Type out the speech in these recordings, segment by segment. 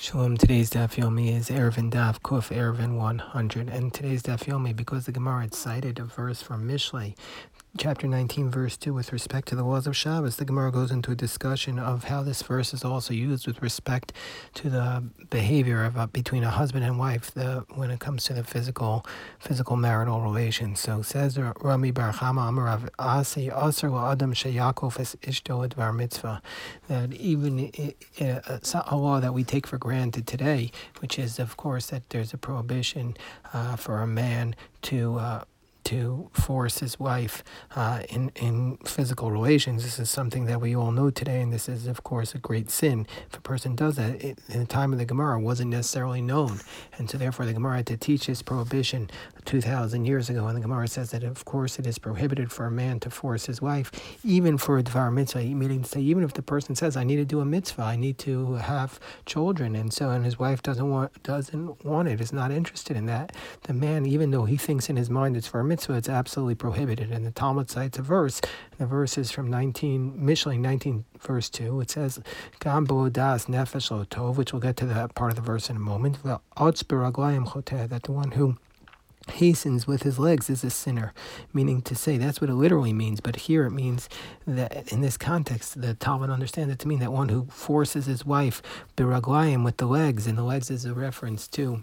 Shalom, today's Daf Yomi is Eruvin Daf Kuf Eruvin 100. And today's Daf Yomi, because the Gemara had cited a verse from Mishlei, chapter 19, verse 2, with respect to the laws of Shabbos, the Gemara goes into a discussion of how this verse is also used with respect to the behavior of between a husband and wife when it comes to the physical marital relations. So says Rami Bar Chama Amarav Asi Asr Adam Sheyakov Es Ishto Edvar Mitzvah, that even a law that we take for granted today, which is, of course, that there's a prohibition for a man to force his wife in physical relations. This is something that we all know today, and this is, of course, a great sin. If a person does that, in the time of the Gemara, it wasn't necessarily known, and so therefore the Gemara had to teach this prohibition 2,000 years ago, and the Gemara says that, of course, it is prohibited for a man to force his wife, even for a Dvar Mitzvah, meaning to say, even if the person says, I need to do a mitzvah, I need to have children, and his wife doesn't want it, is not interested in that, the man, even though he thinks in his mind it's for a mitzvah, it's absolutely prohibited. And the Talmud cites a verse. The verse is from Mishlei 19, verse 2. It says, Gam bo das nefesh lo tov, which we'll get to that part of the verse in a moment, that the one who hastens with his legs is a sinner, meaning to say, that's what it literally means, but here it means that in this context, the Talmud understands it to mean that one who forces his wife biraglayim with the legs, and the legs is a reference to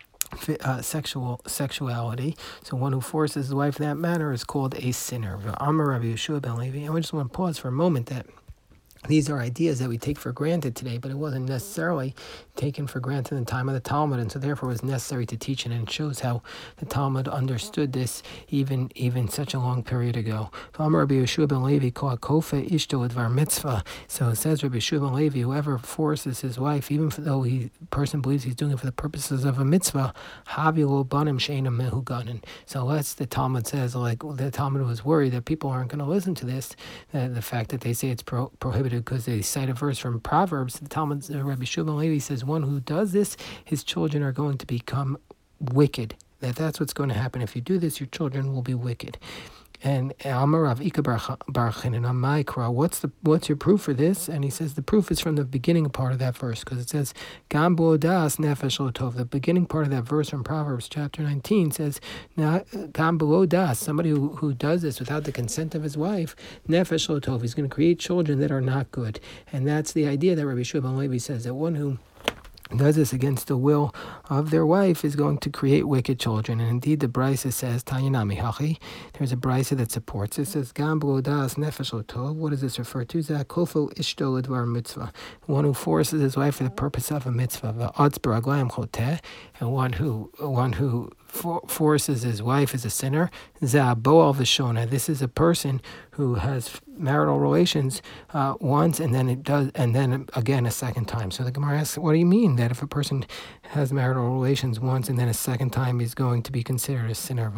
sexuality. So one who forces his wife in that manner is called a sinner. Amar Rabbi Yeshua ben Levi. And we just want to pause for a moment that these are ideas that we take for granted today, but it wasn't necessarily taken for granted in the time of the Talmud, and so therefore it was necessary to teach it, and it shows how the Talmud understood this even such a long period ago. So Amar Rabbi Yeshua ben Levi called kofa ishto edvar mitzvah. So it says Rabbi Yeshua ben Levi, whoever forces his wife, even though the person believes he's doing it for the purposes of a mitzvah, havi lo banim she'ena mehuganin. So unless the Talmud says, like the Talmud was worried that people aren't going to listen to this, the fact that they say it's prohibited because they cite a verse from Proverbs, the Talmud, Rabbi Yeshua ben Levi says, one who does this, his children are going to become wicked. That's what's going to happen. If you do this, your children will be wicked. And Amarav Ika Bar Chinan Maikra, what's your proof for this? And he says the proof is from the beginning part of that verse, because it says Gam bo das nefesh lo tov. The beginning part of that verse from Proverbs chapter 19 says, now Gam bo das, somebody who does this without the consent of his wife, nefesh lo tov, he's going to create children that are not good. And that's the idea that Rabbi Yeshua ben Levi says, that one who does this against the will of their wife is going to create wicked children. And indeed, the Brisa says, Tanyanami Hachi, there's a Brisa that supports it. It says, Gam bo das nefesh lo tov. What does this refer to? Zakofo ishto ledvar mitzvah. One who forces his wife for the purpose of a mitzvah. Va'atz baraglayim choteh. And one who forces his wife is a sinner. Za'boal v'shona. This is a person who has marital relations once, and then again a second time. So the Gemara asks, what do you mean that if a person has marital relations once and then a second time, he's going to be considered a sinner?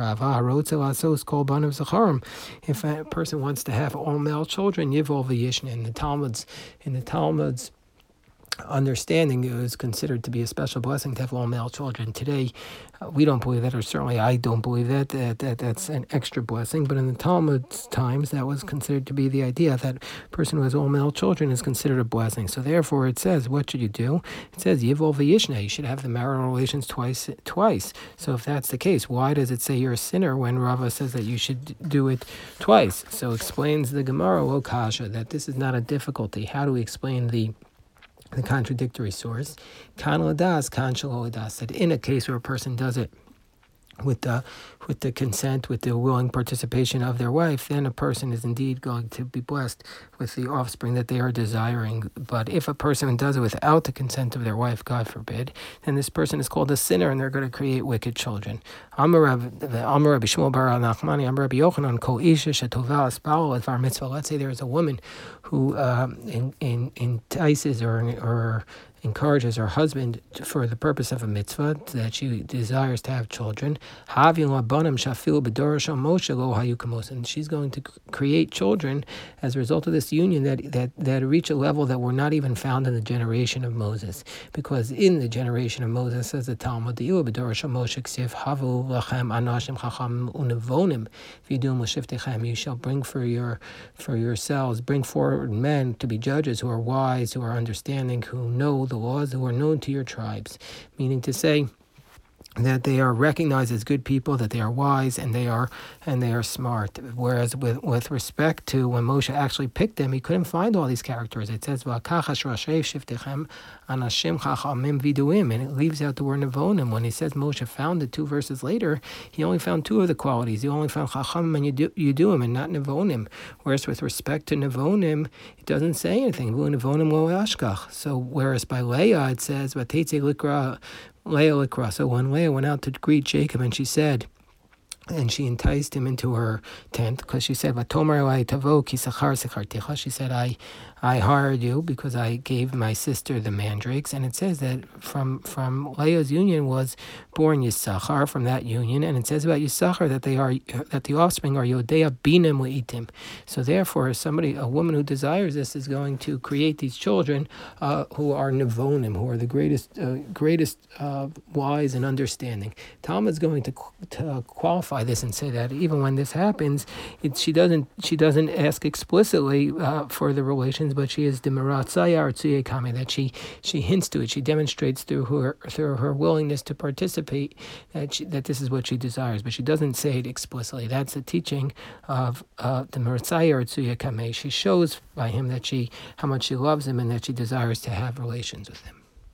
If a person wants to have all male children, yivol v'yishna. In the Talmud's understanding, it was considered to be a special blessing to have all male children. Today, we don't believe that, or certainly I don't believe that that's an extra blessing. But in the Talmud's times, that was considered to be the idea, that a person who has all male children is considered a blessing. So therefore, it says, what should you do? It says yivol v'yishna. You should have the marital relations twice. So if that's the case, why does it say you're a sinner when Rava says that you should do it twice? So explains the Gemara, O Kasha, that this is not a difficulty. How do we explain the contradictory source? Kan ladas, kan shelo ladas. That in a case where a person does it with the consent, with the willing participation of their wife, then a person is indeed going to be blessed with the offspring that they are desiring. But if a person does it without the consent of their wife, God forbid, then this person is called a sinner, and they're going to create wicked children. Amar Rabbi Shmuel bar Nachmani, Amar Rabbi Yochanan, Kol isha shetova aspal edvar mitzvah. Let's say there is a woman who entices or encourages her husband for the purpose of a mitzvah, that she desires to have children. And she's going to create children as a result of this union that reach a level that were not even found in the generation of Moses. Because in the generation of Moses, says the Talmud, if you do you shall bring for yourselves, bring forward men to be judges who are wise, who are understanding, who know the the laws who are known to your tribes, meaning to say that they are recognized as good people, that they are wise, and they are smart. Whereas with respect to when Moshe actually picked them, he couldn't find all these characters. It says "V'akachash rashei shiftechem anashim chachamim viduim," and it leaves out the word nevonim. When he says Moshe found it 2 verses later, he only found 2 of the qualities. He only found chachamim and yuduim, and not nevonim. Whereas with respect to nevonim, it doesn't say anything. Nevonim lo yashkach. So whereas by Leah it says "Vateitze likra." So when Leah went out to greet Jacob, and she said, and she enticed him into her tent, because she said, she said, I hired you because I gave my sister the mandrakes. And it says that from Leah's union was born Yisachar, from that union. And it says about Yisachar that the offspring are Yodea Binim Leitim. So therefore, a woman who desires this is going to create these children who are Nevonim, who are the greatest wise and understanding. Talmud's going to qualify this and say that even when this happens, she doesn't ask explicitly for the relations, but she is demaratzaya artsuye kame, that she hints to it. She demonstrates through her willingness to participate that this is what she desires, but she doesn't say it explicitly. That's the teaching of demaratzaya artsuye kame. She shows by him how much she loves him and that she desires to have relations with him.